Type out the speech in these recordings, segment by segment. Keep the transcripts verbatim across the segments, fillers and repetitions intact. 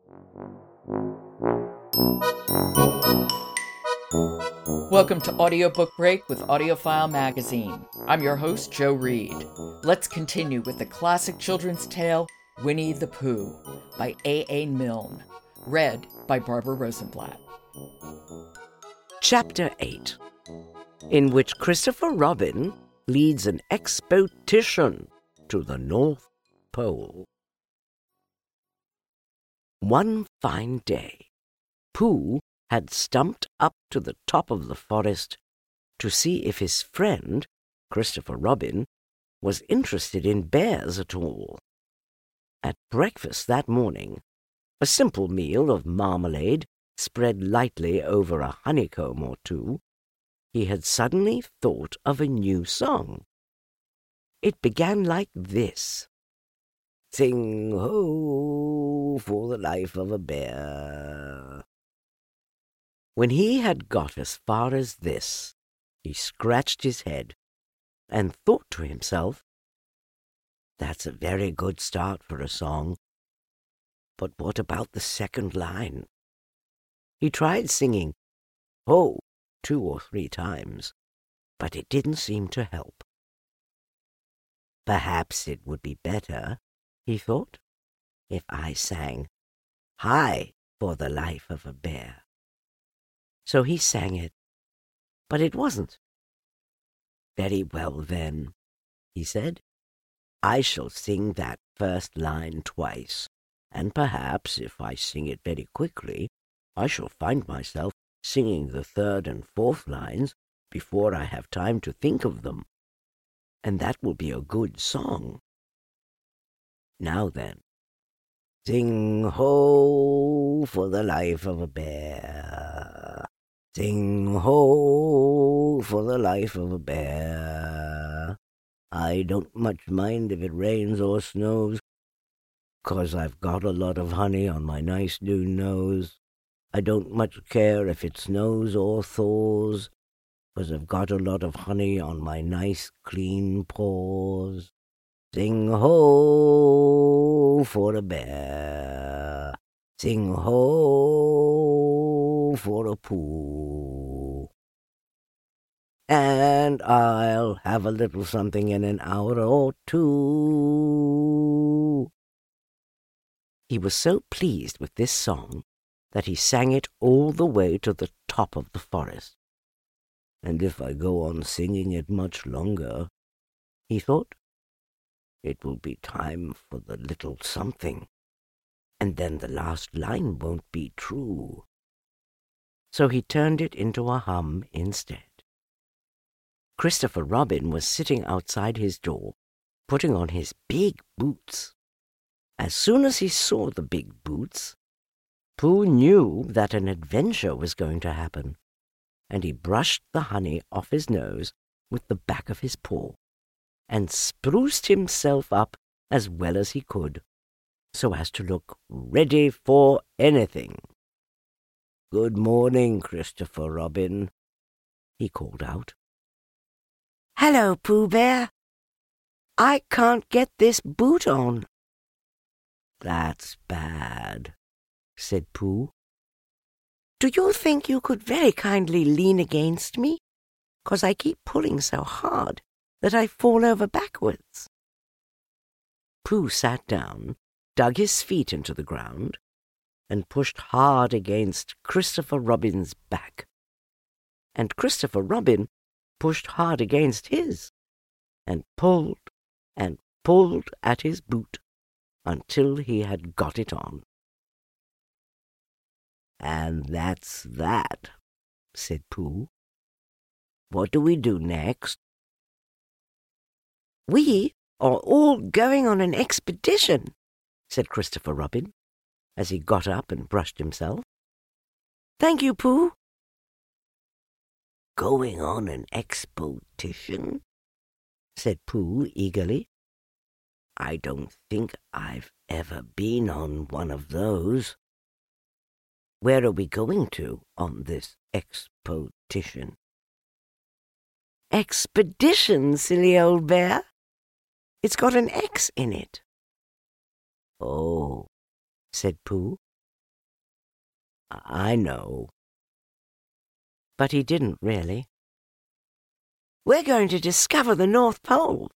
Welcome to Audiobook Break with AudioFile Magazine. I'm your host, Joe Reed. Let's continue with the classic children's tale, Winnie the Pooh, by A A. Milne, read by Barbara Rosenblatt. Chapter eight, in which Christopher Robin leads an expedition to the North Pole. One fine day, Pooh had stumped up to the top of the forest to see if his friend, Christopher Robin, was interested in bears at all. At breakfast that morning, a simple meal of marmalade spread lightly over a honeycomb or two, he had suddenly thought of a new song. It began like this: Sing-ho for the life of a bear. When he had got as far as this, he scratched his head and thought to himself, "That's a very good start for a song. But what about the second line?" He tried singing "ho" two or three times, but it didn't seem to help. Perhaps it would be better, he thought, if I sang "Hi for the life of a bear." So he sang it, but it wasn't. "Very well, then," he said, "I shall sing that first line twice, and perhaps if I sing it very quickly, I shall find myself singing the third and fourth lines before I have time to think of them, and that will be a good song. Now then, sing-ho for the life of a bear. Sing-ho for the life of a bear. I don't much mind if it rains or snows, 'cause I've got a lot of honey on my nice new nose. I don't much care if it snows or thaws, 'cause I've got a lot of honey on my nice clean paws. Sing-ho for a bear. Sing-ho for a Pooh. And I'll have a little something in an hour or two." He was so pleased with this song that he sang it all the way to the top of the forest. "And if I go on singing it much longer," he thought, "it will be time for the little something, and then the last line won't be true." So he turned it into a hum instead. Christopher Robin was sitting outside his door, putting on his big boots. As soon as he saw the big boots, Pooh knew that an adventure was going to happen, and he brushed the honey off his nose with the back of his paw, and spruced himself up as well as he could, so as to look ready for anything. "Good morning, Christopher Robin," he called out. "Hello, Pooh Bear. I can't get this boot on." "That's bad," said Pooh. "Do you think you could very kindly lean against me? 'Cause I keep pulling so hard that I fall over backwards." Pooh sat down, dug his feet into the ground, and pushed hard against Christopher Robin's back. And Christopher Robin pushed hard against his, and pulled and pulled at his boot until he had got it on. "And that's that," said Pooh. "What do we do next?" "We are all going on an expedition," said Christopher Robin, as he got up and brushed himself. "Thank you, Pooh." "Going on an expedition?" said Pooh eagerly. "I don't think I've ever been on one of those. Where are we going to on this expedition?" "Expedition, silly old bear. It's got an X in it." "Oh," said Pooh. I know. But he didn't really. We're going to discover the North Pole.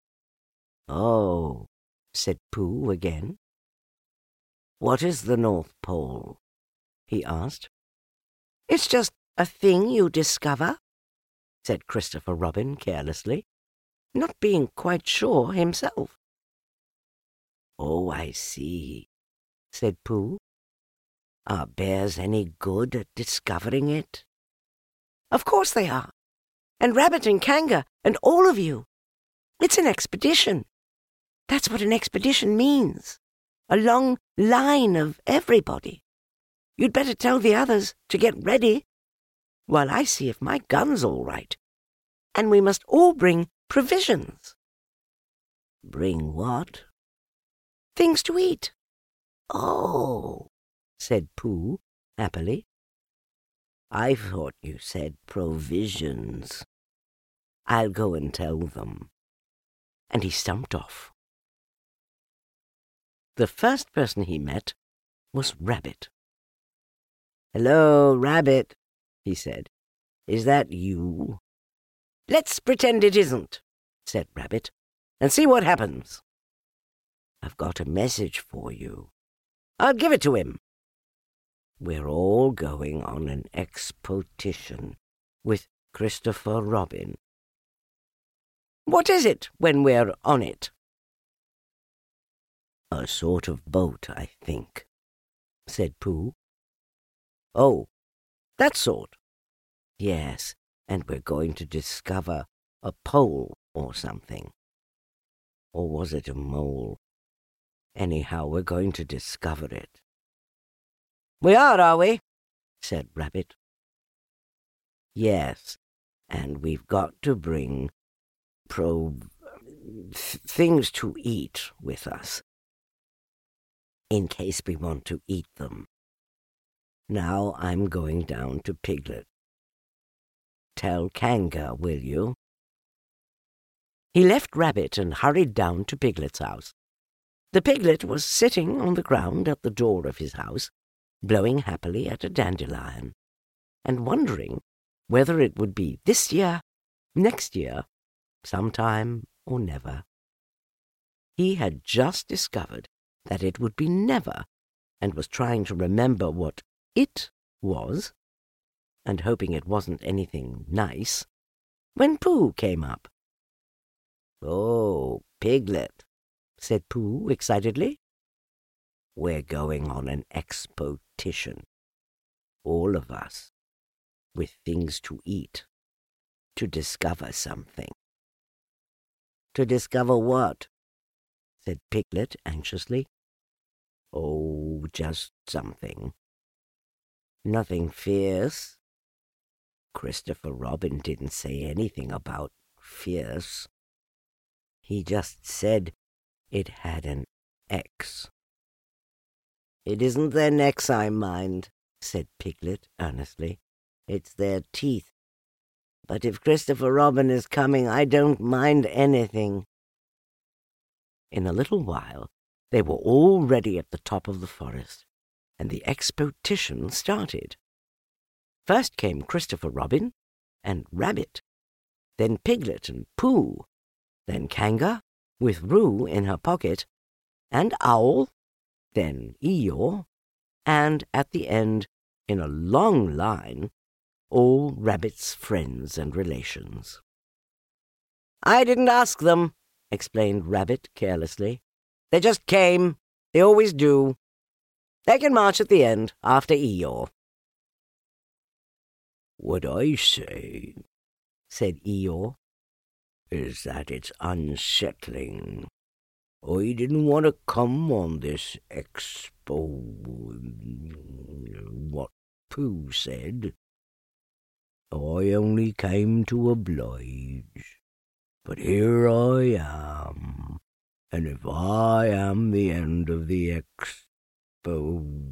Oh, said Pooh again. What is the North Pole? He asked. It's just a thing you discover, said Christopher Robin carelessly, not being quite sure himself. Oh, I see, said Pooh. Are bears any good at discovering it? Of course they are, and Rabbit and Kanga and all of you. It's an expedition. That's what an expedition means. A long line of everybody. You'd better tell the others to get ready, while I see if my gun's all right. And we must all bring provisions. Bring what? Things to eat. Oh, said Pooh happily. I thought you said provisions. I'll go and tell them. And he stumped off. The first person he met was Rabbit. Hello, Rabbit, he said. Is that you? Let's pretend it isn't, said Rabbit, and see what happens. I've got a message for you. I'll give it to him. We're all going on an expedition with Christopher Robin. What is it when we're on it? A sort of boat, I think, said Pooh. Oh, that sort? Yes, and we're going to discover a pole or something. Or was it a mole? Anyhow, we're going to discover it. We are, are we? Said Rabbit. Yes, and we've got to bring pro... th- things to eat with us, in case we want to eat them. Now I'm going down to Piglet. Tell Kanga, will you? He left Rabbit and hurried down to Piglet's house. The Piglet was sitting on the ground at the door of his house, blowing happily at a dandelion, and wondering whether it would be this year, next year, sometime or never. He had just discovered that it would be never, and was trying to remember what it was, and hoping it wasn't anything nice, when Pooh came up. Oh, Piglet, said Pooh excitedly. We're going on an expedition, all of us, with things to eat, to discover something. To discover what? Said Piglet anxiously. Oh, just something. Nothing fierce. Christopher Robin didn't say anything about fierce. He just said it had an X. It isn't their necks I mind, said Piglet earnestly. It's their teeth. But if Christopher Robin is coming, I don't mind anything. In a little while, they were all ready at the top of the forest, and the expedition started. First came Christopher Robin and Rabbit, then Piglet and Pooh, then Kanga, with Roo in her pocket, and Owl, then Eeyore, and at the end, in a long line, all Rabbit's friends and relations. I didn't ask them, explained Rabbit carelessly. They just came. They always do. They can march at the end, after Eeyore. What I say, said Eeyore, is that it's unsettling. I didn't want to come on this expo... what Pooh said. I only came to oblige. But here I am, and if I am the end of the expo...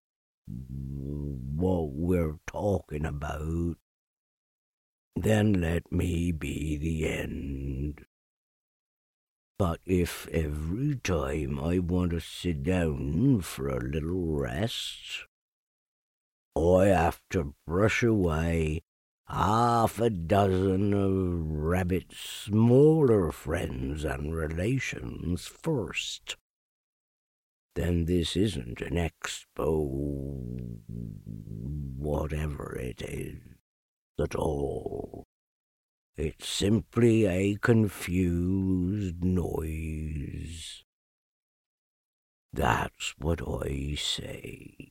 what we're talking about, then let me be the end. But if every time I want to sit down for a little rest, I have to brush away half a dozen of Rabbit's smaller friends and relations first. Then this isn't an expo, whatever it is, at all. It's simply a confused noise. That's what I say.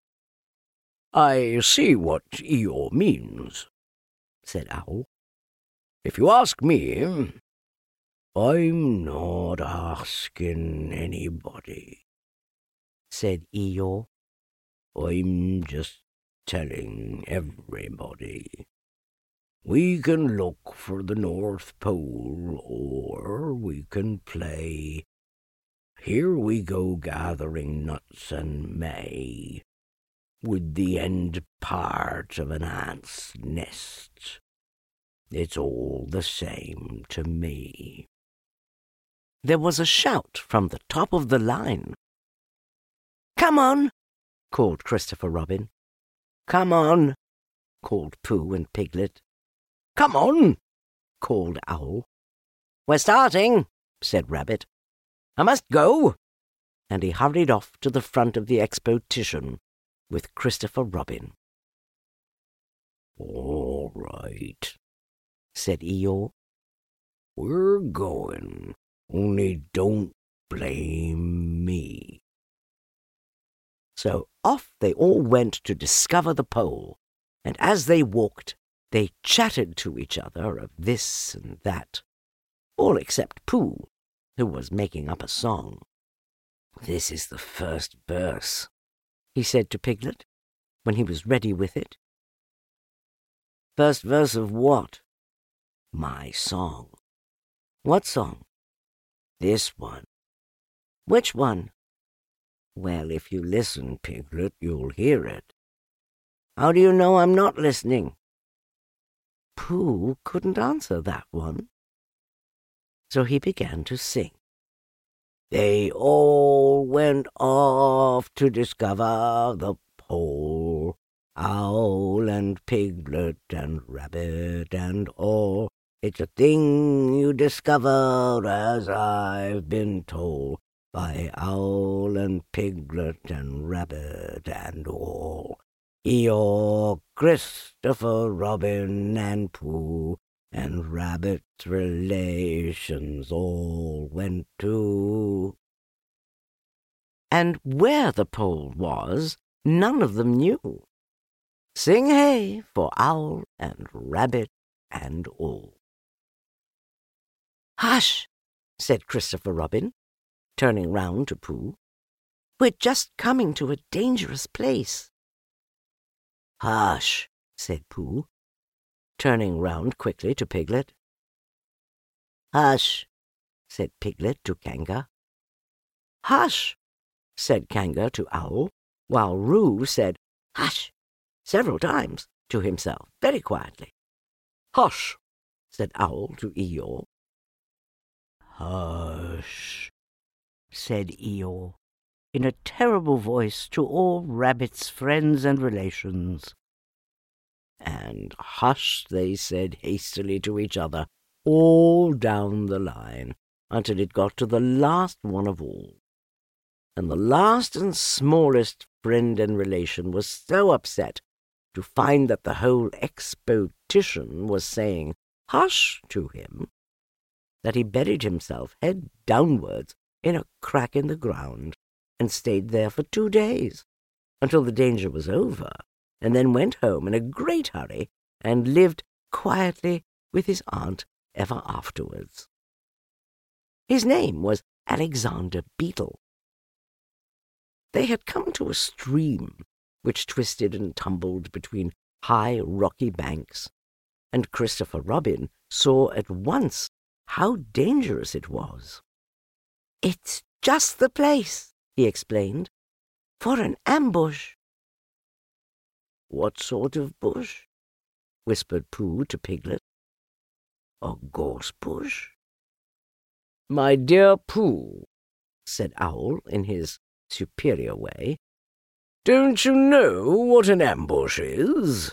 I see what Eeyore means, said Owl. If you ask me, I'm not asking anybody, said Eeyore. I'm just telling everybody. We can look for the North Pole, or we can play Here We Go Gathering Nuts and May with the end part of an ant's nest. It's all the same to me. There was a shout from the top of the line. Come on, called Christopher Robin. Come on, called Pooh and Piglet. Come on, called Owl. We're starting, said Rabbit. I must go. And he hurried off to the front of the exposition with Christopher Robin. All right, said Eeyore. We're going, only don't blame me. So off they all went to discover the pole, and as they walked, they chattered to each other of this and that, all except Pooh, who was making up a song. This is the first verse, he said to Piglet, when he was ready with it. First verse of what? My song. What song? This one. Which one? Well, if you listen, Piglet, you'll hear it. How do you know I'm not listening? Pooh couldn't answer that one. So he began to sing. They all went off to discover the pole, Owl and Piglet and Rabbit and all. It's a thing you discover, as I've been told, by Owl and Piglet and Rabbit and all. Eeyore, Christopher Robin and Pooh and Rabbit's relations all went to. And where the pole was, none of them knew. Sing hey for Owl and Rabbit and all. Hush, said Christopher Robin, turning round to Pooh. We're just coming to a dangerous place. Hush, said Pooh, turning round quickly to Piglet. Hush, said Piglet to Kanga. Hush, said Kanga to Owl, while Roo said hush several times to himself, very quietly. Hush, said Owl to Eeyore. Hush, said Eeyore, in a terrible voice to all Rabbit's friends and relations. And hush, they said hastily to each other, all down the line, until it got to the last one of all. And the last and smallest friend and relation was so upset to find that the whole exposition was saying hush to him, that he buried himself head downwards in a crack in the ground, and stayed there for two days, until the danger was over, and then went home in a great hurry, and lived quietly with his aunt ever afterwards. His name was Alexander Beetle. They had come to a stream which twisted and tumbled between high rocky banks, and Christopher Robin saw at once how dangerous it was. It's just the place, he explained, for an ambush. What sort of bush? Whispered Pooh to Piglet. A gorse bush? My dear Pooh, said Owl in his superior way, Don't you know what an ambush is?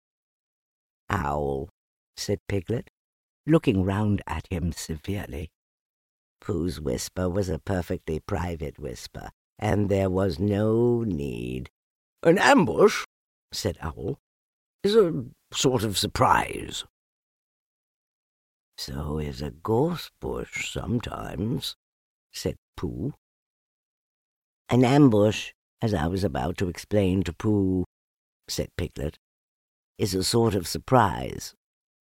Owl, said Piglet, looking round at him severely. Pooh's whisper was a perfectly private whisper, and there was no need. An ambush, said Owl, is a sort of surprise. So is a gorse bush sometimes, said Pooh. An ambush, as I was about to explain to Pooh, said Piglet, is a sort of surprise.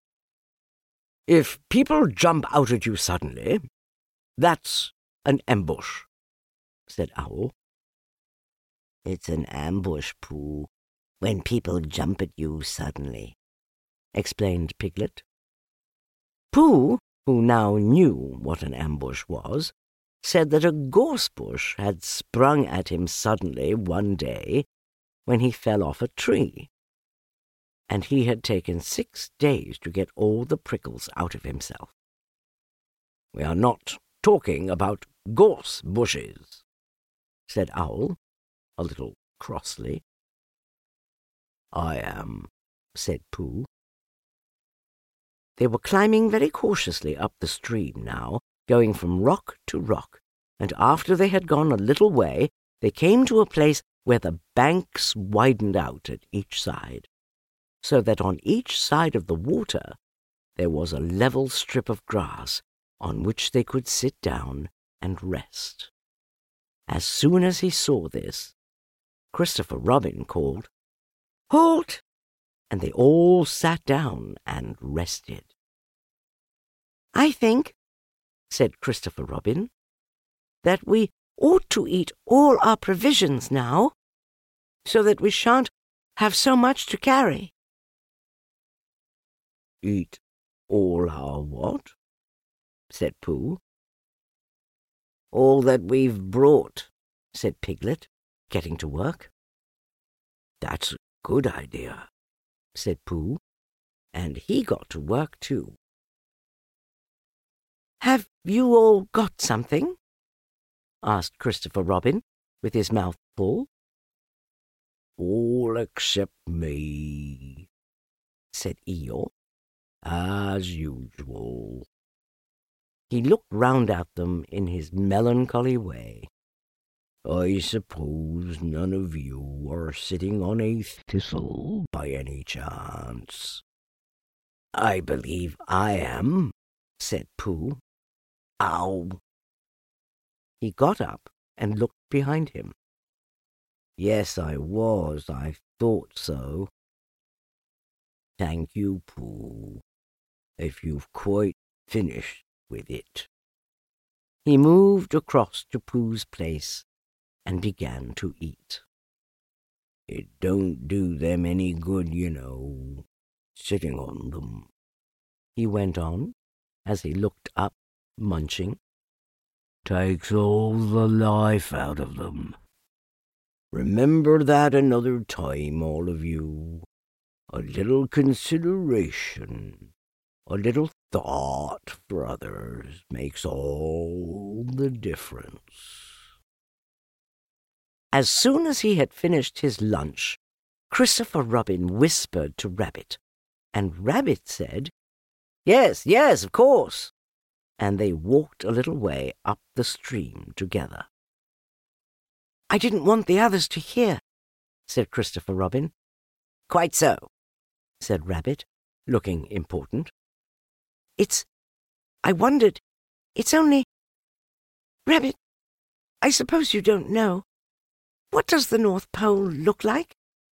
If people jump out at you suddenly, that's an ambush, said Owl. It's an ambush, Pooh, when people jump at you suddenly, explained Piglet. Pooh, who now knew what an ambush was, said that a gorse bush had sprung at him suddenly one day when he fell off a tree, and he had taken six days to get all the prickles out of himself. We are not talking about gorse bushes, said Owl, a little crossly. I am, said Pooh. They were climbing very cautiously up the stream now, going from rock to rock, and after they had gone a little way, they came to a place where the banks widened out at each side, so that on each side of the water there was a level strip of grass on which they could sit down and rest. As soon as he saw this, Christopher Robin called, "Halt!" and they all sat down and rested. I think, said Christopher Robin, that we ought to eat all our provisions now, so that we shan't have so much to carry. Eat all our what? Said Pooh. All that we've brought, said Piglet, getting to work. That's a good idea, said Pooh, and he got to work too. Have you all got something? Asked Christopher Robin, with his mouth full. All except me, said Eeyore, as usual. He looked round at them in his melancholy way. I suppose none of you are sitting on a thistle by any chance. I believe I am, said Pooh. Ow! He got up and looked behind him. Yes, I was. I thought so. Thank you, Pooh, if you've quite finished with it. He moved across to Pooh's place and began to eat. It don't do them any good, you know, sitting on them, he went on, as he looked up, munching. Takes all the life out of them. Remember that another time, all of you. A little consideration, a little thought for others makes all the difference. As soon as he had finished his lunch, Christopher Robin whispered to Rabbit, and Rabbit said, Yes, yes, of course, and they walked a little way up the stream together. I didn't want the others to hear, said Christopher Robin. Quite so, said Rabbit, looking important. It's, I wondered, it's only, Rabbit, I suppose you don't know. What does the North Pole look like?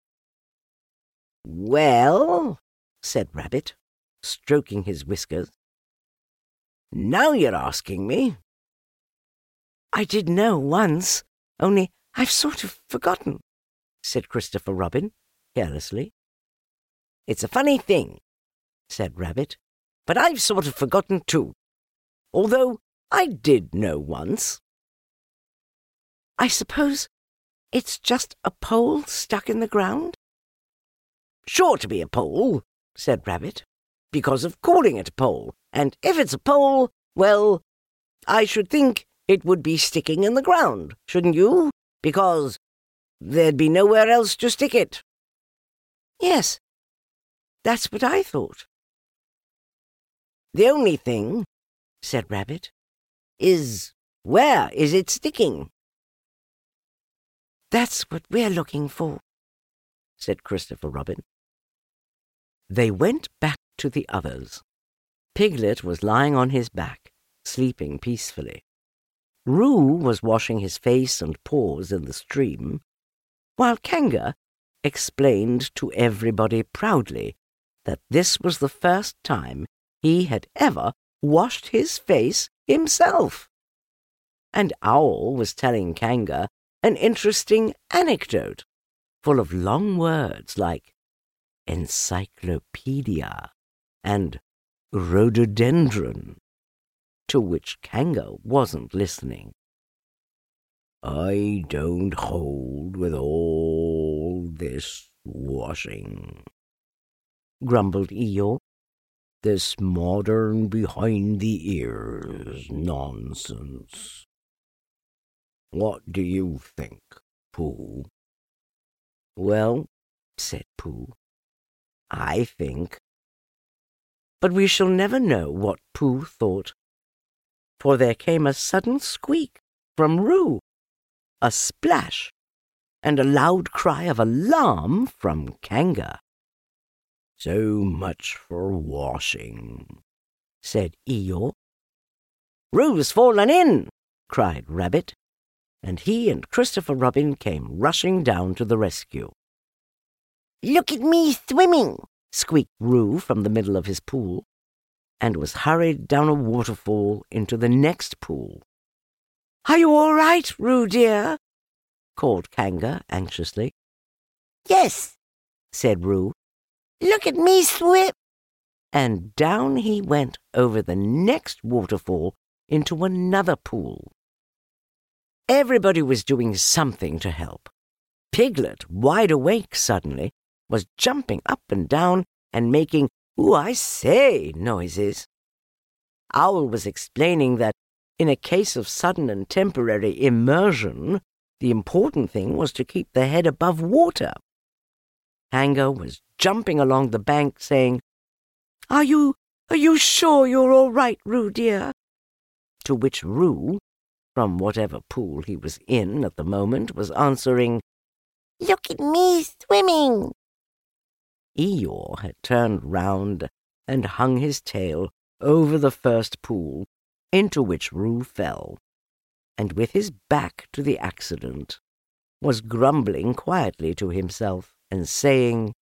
Well, said Rabbit, stroking his whiskers. Now you're asking me. I did know once, only I've sort of forgotten, said Christopher Robin, carelessly. It's a funny thing, said Rabbit, but I've sort of forgotten too, although I did know once. I suppose it's just a pole stuck in the ground? Sure to be a pole, said Rabbit, because of calling it a pole, and if it's a pole, well, I should think it would be sticking in the ground, shouldn't you? Because there'd be nowhere else to stick it." "Yes, that's what I thought." "The only thing," said Rabbit, "is where is it sticking?" "That's what we're looking for," said Christopher Robin. They went back to the others. Piglet was lying on his back, sleeping peacefully. Roo was washing his face and paws in the stream, while Kanga explained to everybody proudly that this was the first time he had ever washed his face himself. And Owl was telling Kanga an interesting anecdote full of long words like encyclopedia and rhododendron, to which Kanga wasn't listening. "I don't hold with all this washing," grumbled Eeyore. "This modern behind-the-ears nonsense. What do you think, Pooh?" "Well," said Pooh, "I think—" But we shall never know what Pooh thought, for there came a sudden squeak from Roo, a splash, and a loud cry of alarm from Kanga. "So much for washing," said Eeyore. "Roo's fallen in!" cried Rabbit, and he and Christopher Robin came rushing down to the rescue. "Look at me swimming!" squeaked Roo from the middle of his pool, and was hurried down a waterfall into the next pool. "Are you all right, Roo dear?" called Kanga anxiously. "Yes," said Roo. "Look at me swim!" And down he went over the next waterfall into another pool. Everybody was doing something to help. Piglet, wide awake suddenly, was jumping up and down and making "ooh, I say" noises. Owl was explaining that in a case of sudden and temporary immersion, the important thing was to keep the head above water. Kanga was jumping along the bank saying, "Are you, are you sure you're all right, Roo dear?" To which Roo, from whatever pool he was in at the moment, was answering, "Look at me swimming!" Eeyore had turned round and hung his tail over the first pool, into which Roo fell, and with his back to the accident, was grumbling quietly to himself and saying,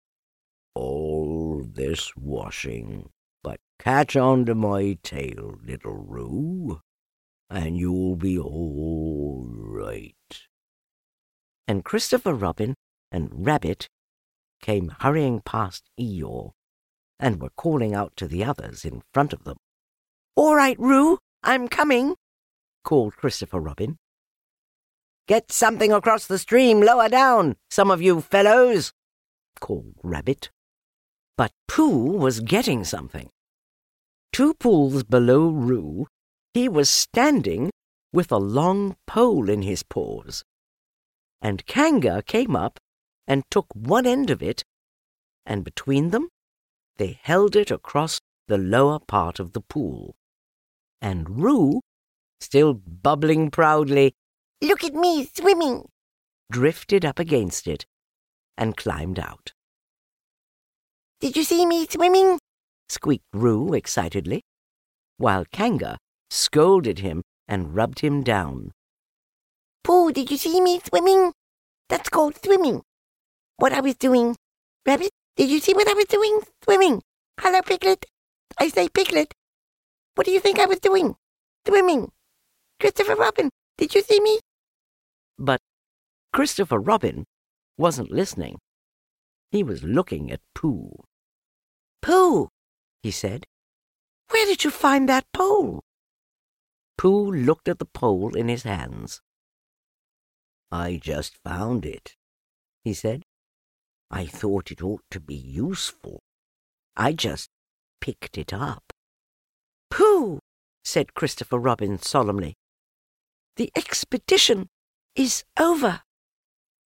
"All this washing, but catch on to my tail, little Roo, and you'll be all right." And Christopher Robin and Rabbit came hurrying past Eeyore, and were calling out to the others in front of them. "All right, Roo, I'm coming," called Christopher Robin. "Get something across the stream lower down, some of you fellows," called Rabbit. But Pooh was getting something. Two pools below Roo, he was standing with a long pole in his paws, and Kanga came up and took one end of it, and between them they held it across the lower part of the pool. And Roo, still bubbling proudly, "Look at me swimming," drifted up against it and climbed out. "Did you see me swimming?" squeaked Roo excitedly, while Kanga scolded him and rubbed him down. "Pooh, did you see me swimming? That's called swimming. What I was doing. Rabbit, did you see what I was doing? Swimming. Hello, Piglet. I say, Piglet, what do you think I was doing? Swimming. Christopher Robin, did you see me?" But Christopher Robin wasn't listening. He was looking at Pooh. "Pooh," he said, "where did you find that pole?" Pooh looked at the pole in his hands. "I just found it," he said. "I thought it ought to be useful. I just picked it up." "Pooh," said Christopher Robin solemnly, "the expedition is over."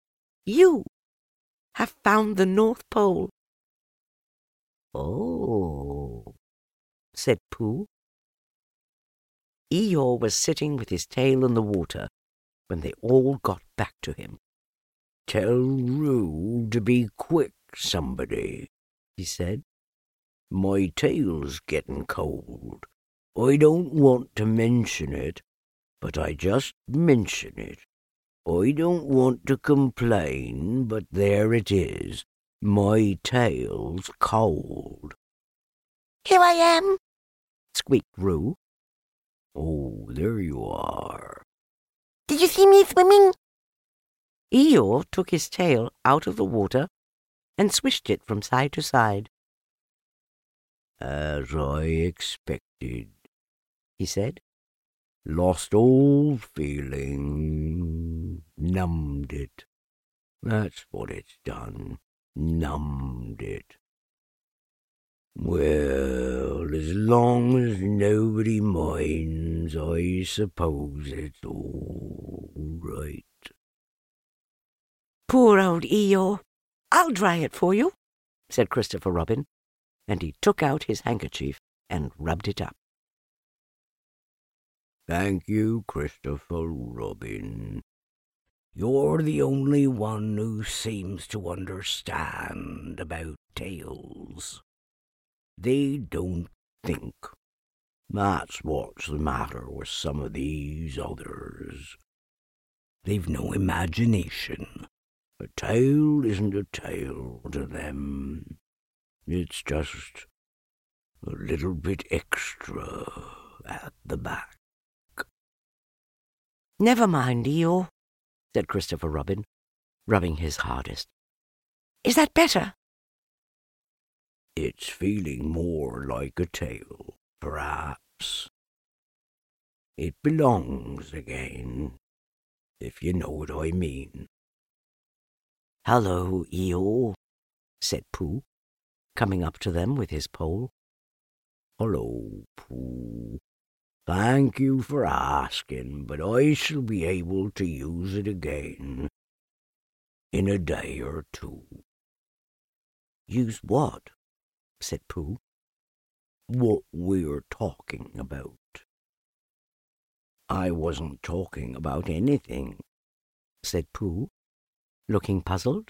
You have found the North Pole. Oh, said Pooh. Eeyore was sitting with his tail in the water when they all got back to him. "Tell Roo to be quick, somebody," he said. "My tail's getting cold. I don't want to mention it, but I just mention it. I don't want to complain, but there it is. My tail's cold." "Here I am," squeaked Roo. "Oh, there you are." "Did you see me swimming?" Eeyore took his tail out of the water and swished it from side to side. "As I expected," he said. "Lost all feeling. Numbed it. That's what it's done. Numbed it. Well, as long as nobody minds, I suppose it's all right." "Poor old Eeyore. I'll dry it for you," said Christopher Robin, and he took out his handkerchief and rubbed it up. "Thank you, Christopher Robin. You're the only one who seems to understand about tails. They don't think. That's what's the matter with some of these others. They've no imagination. A tail isn't a tail to them. It's just a little bit extra at the back." "Never mind, Eeyore," said Christopher Robin, rubbing his hardest. "Is that better?" "It's feeling more like a tail, perhaps. It belongs again, if you know what I mean." "Hello, Eeyore," said Pooh, coming up to them with his pole. "Hello, Pooh. Thank you for asking, but I shall be able to use it again in a day or two." "Use what?" said Pooh. "What we're talking about." "I wasn't talking about anything," said Pooh, looking puzzled.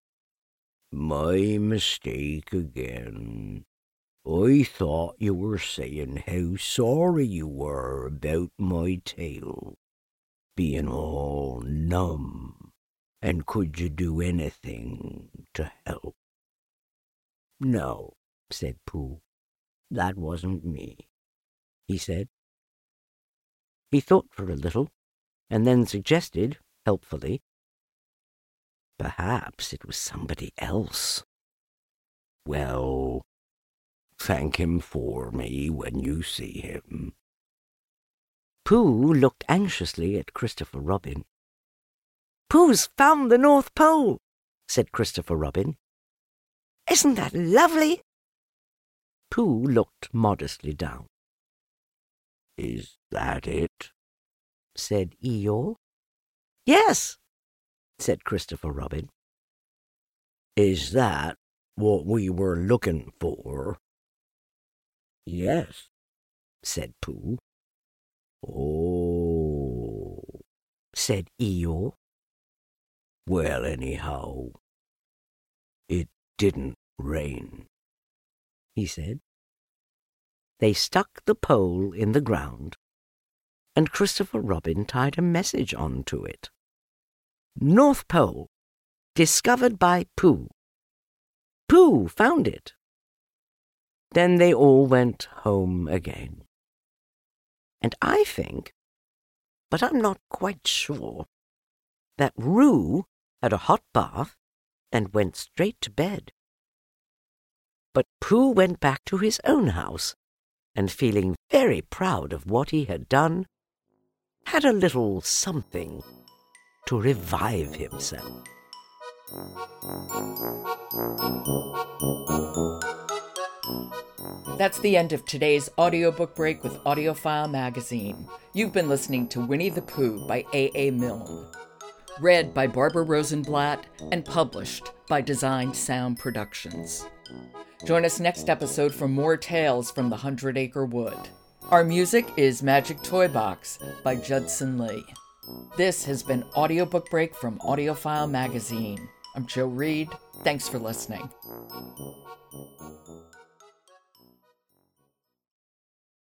"My mistake again. I thought you were saying how sorry you were about my tail being all numb, and could you do anything to help?" "No," said Pooh, "that wasn't me," he said. He thought for a little, and then suggested, helpfully, "Perhaps it was somebody else." "Well, thank him for me when you see him." Pooh looked anxiously at Christopher Robin. "Pooh's found the North Pole," said Christopher Robin. "Isn't that lovely?" Pooh looked modestly down. "Is that it?" said Eeyore. "Yes," said Christopher Robin. "Is that what we were looking for?" "Yes," said Pooh. "Oh," said Eeyore. "Well, anyhow, it didn't rain," he said. They stuck the pole in the ground, and Christopher Robin tied a message on to it. "North Pole, discovered by Pooh. Pooh found it." Then they all went home again. And I think, but I'm not quite sure, that Roo had a hot bath and went straight to bed. But Pooh went back to his own house, and feeling very proud of what he had done, had a little something to revive himself. That's the end of today's audiobook break with AudioFile Magazine. You've been listening to Winnie the Pooh by A A. Milne. read by Barbara Rosenblatt and published by Designed Sound Productions. Join us next episode for more tales from the Hundred Acre Wood. Our music is Magic Toy Box by Judson Lee. This has been Audiobook Break from AudioFile Magazine. I'm Joe Reed. Thanks for listening.